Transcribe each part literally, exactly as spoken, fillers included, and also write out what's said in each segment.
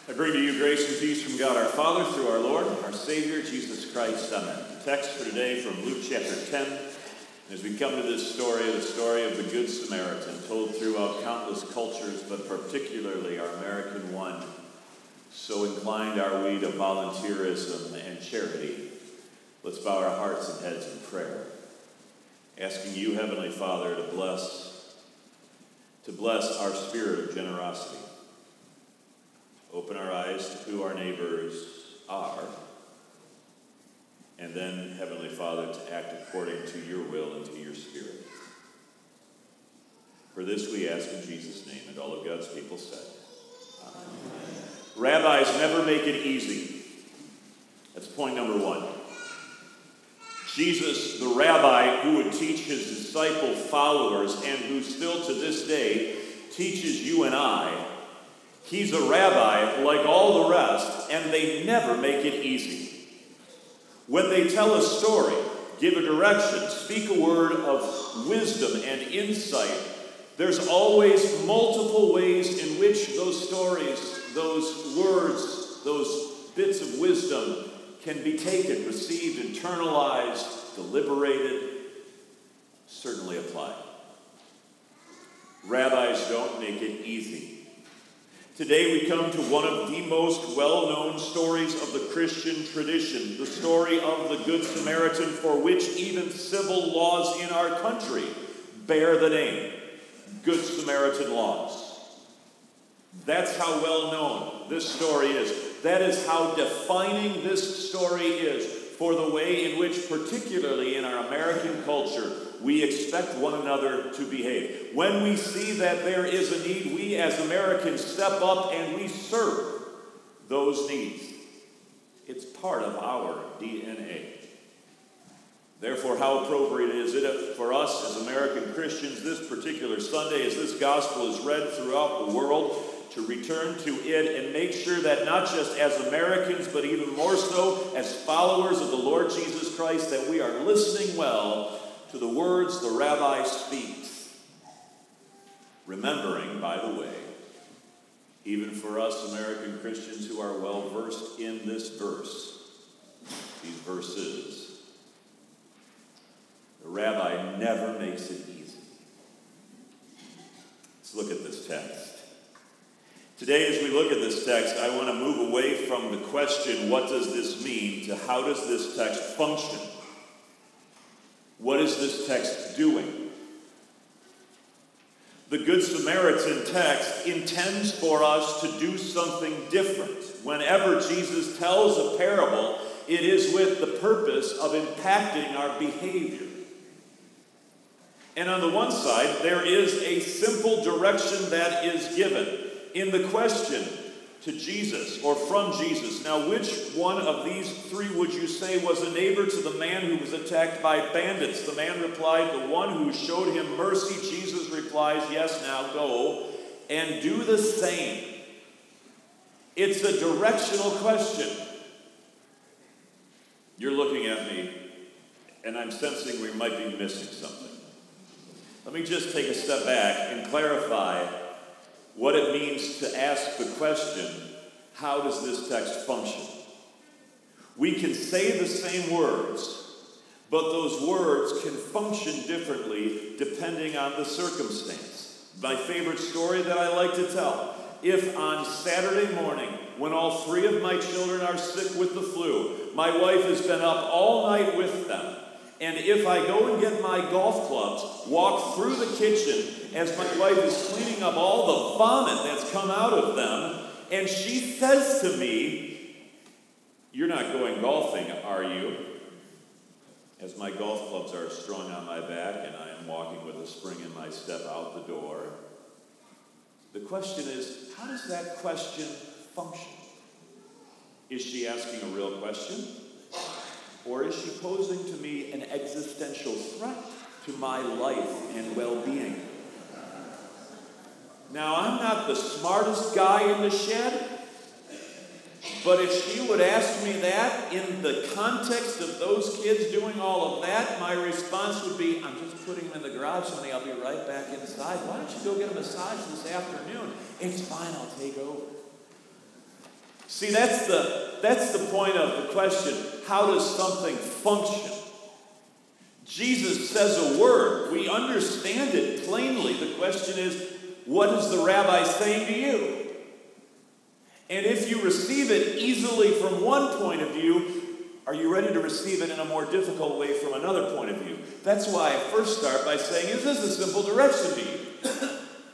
I bring to you grace and peace from God our Father through our Lord, our Savior, Jesus Christ. Amen. The text for today from Luke chapter ten. As we come to this story, the story of the Good Samaritan, told throughout countless cultures, but particularly our American one, so inclined are we to volunteerism and charity. Let's bow our hearts and heads in prayer, asking you, Heavenly Father, to bless, to bless our spirit of generosity. Open our eyes to who our neighbors are, and then, Heavenly Father, to act according to your will and to your Spirit. For this we ask in Jesus' name, and all of God's people said, Amen. Rabbis never make it easy. That's point number one. Jesus, the rabbi who would teach his disciple followers and who still to this day teaches you and I, he's a rabbi like all the rest, and they never make it easy. When they tell a story, give a direction, speak a word of wisdom and insight, there's always multiple ways in which those stories, those words, those bits of wisdom can be taken, received, internalized, deliberated, certainly applied. Rabbis don't make it easy. Today we come to one of the most well-known stories of the Christian tradition, the story of the Good Samaritan, for which even civil laws in our country bear the name, Good Samaritan laws. That's how well-known this story is. That is how defining this story is for the way in which, particularly in our American culture, we expect one another to behave. When we see that there is a need, we as Americans step up and we serve those needs. It's part of our D N A. Therefore, how appropriate is it for us as American Christians this particular Sunday, as this gospel is read throughout the world, to return to it and make sure that not just as Americans, but even more so as followers of the Lord Jesus Christ, that we are listening well to the words the rabbi speaks. Remembering, by the way, even for us American Christians who are well versed in this verse, these verses, the rabbi never makes it easy. Let's look at this text. Today, as we look at this text, I want to move away from the question, what does this mean, to how does this text function? What is this text doing? The Good Samaritan text intends for us to do something different. Whenever Jesus tells a parable, it is with the purpose of impacting our behavior. And on the one side, there is a simple direction that is given in the question to Jesus, or from Jesus. Now, which one of these three would you say was a neighbor to the man who was attacked by bandits? The man replied, the one who showed him mercy. Jesus replies, yes, now go and do the same. It's a directional question. You're looking at me, and I'm sensing we might be missing something. Let me just take a step back and clarify what it means to ask the question, how does this text function? We can say the same words, but those words can function differently depending on the circumstance. My favorite story that I like to tell, if on Saturday morning, when all three of my children are sick with the flu, my wife has been up all night with them, and if I go and get my golf clubs, walk through the kitchen as my wife is cleaning up all the vomit that's come out of them, and she says to me, you're not going golfing, are you? As my golf clubs are strung on my back and I am walking with a spring in my step out the door. The question is, how does that question function? Is she asking a real question? Or is she posing to me an existential threat to my life and well-being? Now, I'm not the smartest guy in the shed, but if she would ask me that in the context of those kids doing all of that, my response would be, I'm just putting them in the garage, honey, I'll be right back inside. Why don't you go get a massage this afternoon? It's fine, I'll take over. See, that's the, that's the point of the question. How does something function? Jesus says a word. We understand it plainly. The question is, what is the rabbi saying to you? And if you receive it easily from one point of view, are you ready to receive it in a more difficult way from another point of view? That's why I first start by saying, is this a simple direction to you?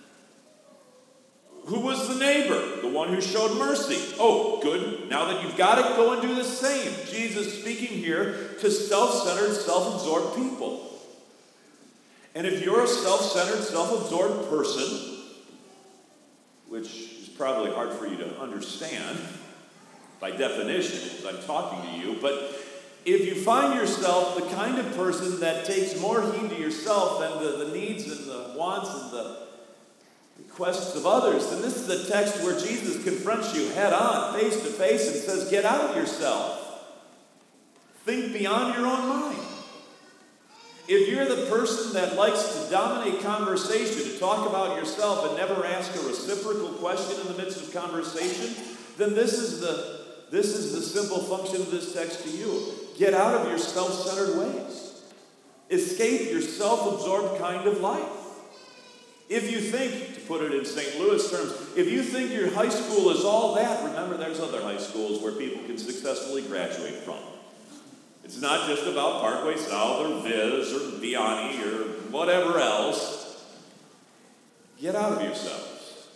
Who was the neighbor? The one who showed mercy. Oh, good. Now that you've got it, go and do the same. Jesus speaking here to self-centered, self-absorbed people. And if you're a self-centered, self-absorbed person, which is probably hard for you to understand by definition as I'm talking to you, but if you find yourself the kind of person that takes more heed to yourself than the, the needs and the wants and the requests of others, then this is a text where Jesus confronts you head on, face to face, and says, get out of yourself. Think beyond your own mind. If you're the person that likes to dominate conversation, to talk about yourself and never ask a reciprocal question in the midst of conversation, then this is the this is the simple function of this text to you. Get out of your self-centered ways. Escape your self-absorbed kind of life. If you think, to put it in Saint Louis terms, if you think your high school is all that, remember there's other high schools where people can successfully graduate from. It's not just about Parkway South or Viz or Vianney or whatever else. Get out of yourselves.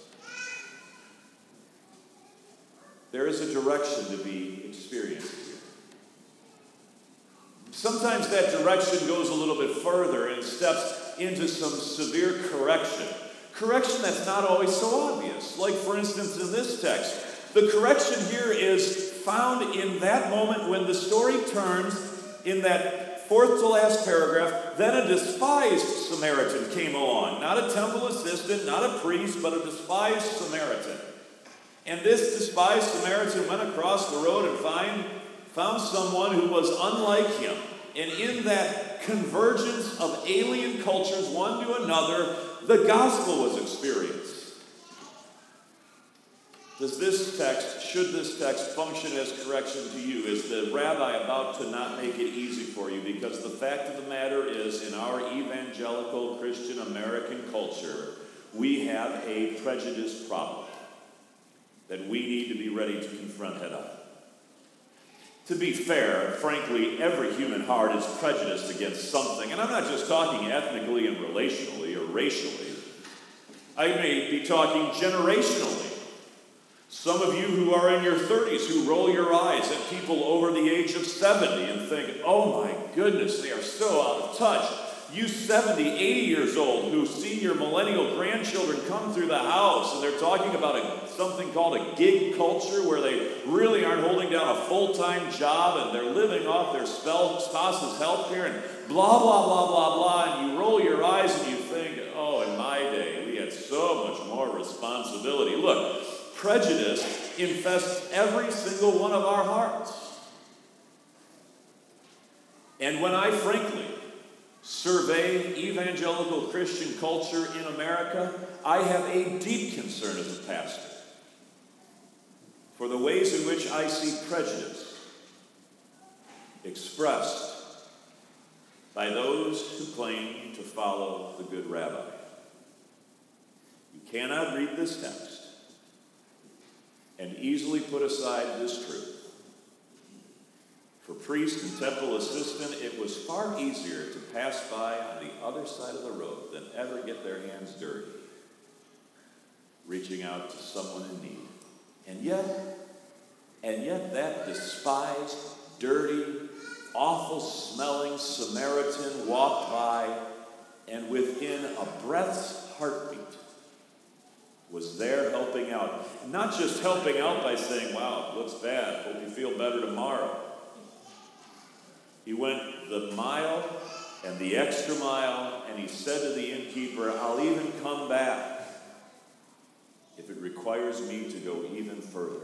There is a direction to be experienced here. Sometimes that direction goes a little bit further and steps into some severe correction. Correction that's not always so obvious. Like, for instance, in this text, the correction here is found in that moment when the story turns in that fourth to last paragraph. Then a despised Samaritan came along. Not a temple assistant, not a priest, but a despised Samaritan. And this despised Samaritan went across the road and find, found someone who was unlike him. And in that convergence of alien cultures, one to another, the gospel was experienced. Does this text, should this text function as correction to you? Is the rabbi about to not make it easy for you? Because the fact of the matter is, in our evangelical Christian American culture, we have a prejudice problem that we need to be ready to confront head on. To be fair, frankly, every human heart is prejudiced against something. And I'm not just talking ethnically and relationally or racially. I may be talking generationally. Some of you who are in your thirties who roll your eyes at people over the age of seventy and think, oh my goodness, they are so out of touch. You seventy, eighty years old who see your millennial grandchildren come through the house and they're talking about a, something called a gig culture where they really aren't holding down a full-time job and they're living off their spouse's health care and blah, blah, blah, blah, blah. And you roll your eyes and you think, oh, in my day, we had so much more responsibility. Look, prejudice infests every single one of our hearts. And when I frankly survey evangelical Christian culture in America, I have a deep concern as a pastor for the ways in which I see prejudice expressed by those who claim to follow the good rabbi. You cannot read this text and easily put aside this truth. For priest and temple assistant, it was far easier to pass by on the other side of the road than ever get their hands dirty, reaching out to someone in need. And yet, and yet that despised, dirty, awful-smelling Samaritan walked by and within a breath's heartbeat was there helping out. Not just helping out by saying, wow, it looks bad, hope you feel better tomorrow. He went the mile and the extra mile, and he said to the innkeeper, I'll even come back if it requires me to go even further.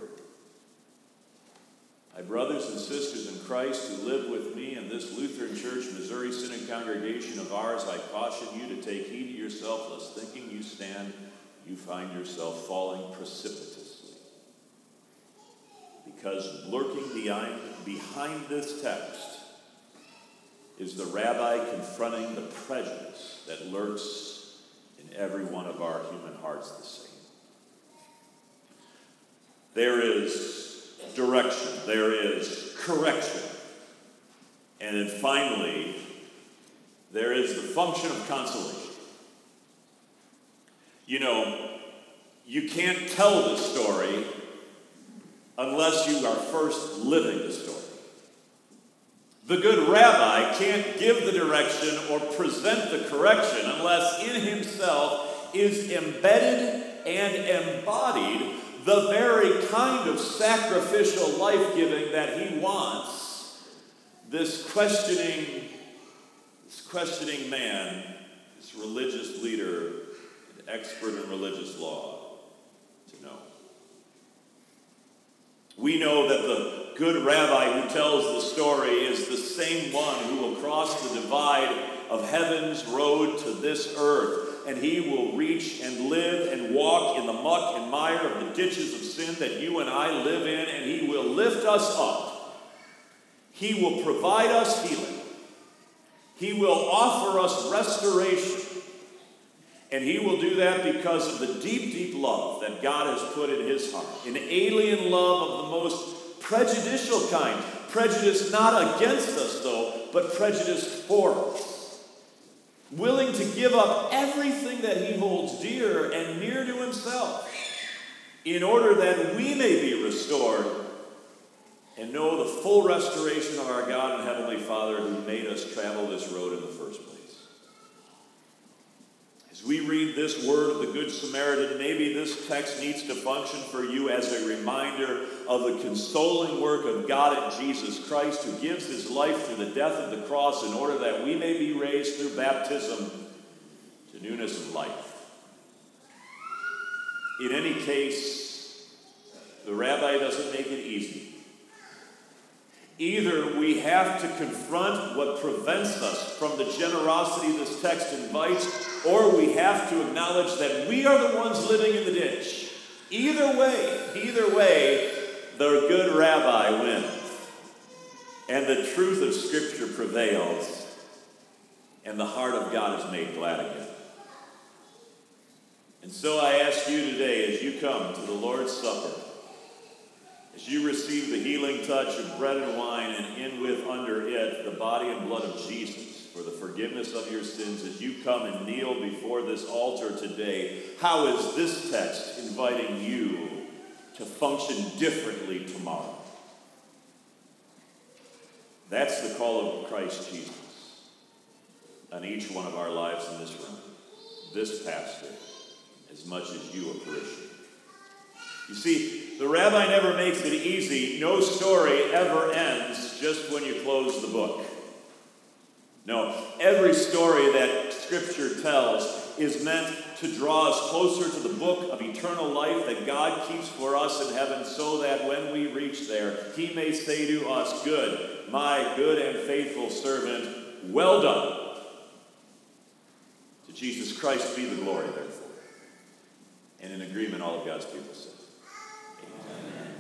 My brothers and sisters in Christ who live with me in this Lutheran Church, Missouri Synod congregation of ours, I caution you to take heed to yourself, lest thinking you stand, you find yourself falling precipitously. because lurking behind, behind this text is the rabbi confronting the prejudice that lurks in every one of our human hearts the same. There is direction, there is correction, and then finally, there is the function of consolation. You know, you can't tell the story unless you are first living the story. The good rabbi can't give the direction or present the correction unless in himself is embedded and embodied the very kind of sacrificial life-giving that he wants this questioning, this questioning man, this religious leader, an expert in religious law, to know. We know that the good rabbi who tells the story is the same one who will cross the divide of heaven's road to this earth, and he will reach and live and walk in the muck and mire of the ditches of sin that you and I live in, and he will lift us up. He will provide us healing. He will offer us restoration. And he will do that because of the deep, deep love that God has put in his heart. An alien love of the most prejudicial kind. Prejudice not against us, though, but prejudice for us. Willing to give up everything that he holds dear and near to himself in order that we may be restored and know the full restoration of our God and Heavenly Father who made us travel this road in the first place. As we read this word of the Good Samaritan, maybe this text needs to function for you as a reminder of the consoling work of God in Jesus Christ, who gives his life through the death of the cross in order that we may be raised through baptism to newness of life. In any case, the rabbi doesn't make it easy. Either we have to confront what prevents us from the generosity this text invites, or we have to acknowledge that we are the ones living in the ditch. Either way, either way, the good rabbi wins. And the truth of Scripture prevails, and the heart of God is made glad again. And so I ask you today, as you come to the Lord's Supper, as you receive the healing touch of bread and wine, and in with under it the body and blood of Jesus for the forgiveness of your sins, as you come and kneel before this altar today, how is this text inviting you to function differently tomorrow? That's the call of Christ Jesus on each one of our lives in this room, this pastor, as much as you, a parishioner. You see, the rabbi never makes it easy. No story ever ends just when you close the book. No, every story that Scripture tells is meant to draw us closer to the book of eternal life that God keeps for us in heaven, so that when we reach there, he may say to us, "Good, my good and faithful servant, well done." To Jesus Christ be the glory, therefore. And in agreement, all of God's people say, Amen.